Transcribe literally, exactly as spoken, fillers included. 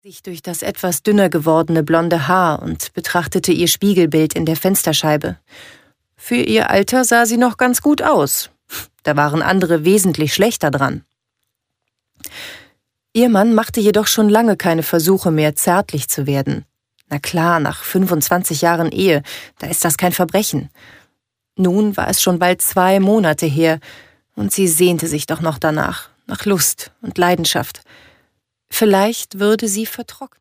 Sich durch das etwas dünner gewordene blonde Haar und betrachtete ihr Spiegelbild in der Fensterscheibe. Für ihr Alter sah sie noch ganz gut aus. Da waren andere wesentlich schlechter dran. Ihr Mann machte jedoch schon lange keine Versuche mehr, zärtlich zu werden. Na klar, nach fünfundzwanzig Jahren Ehe, da ist das kein Verbrechen. Nun war es schon bald zwei Monate her, und sie sehnte sich doch noch danach, nach Lust und Leidenschaft. Vielleicht würde sie vertrocknen.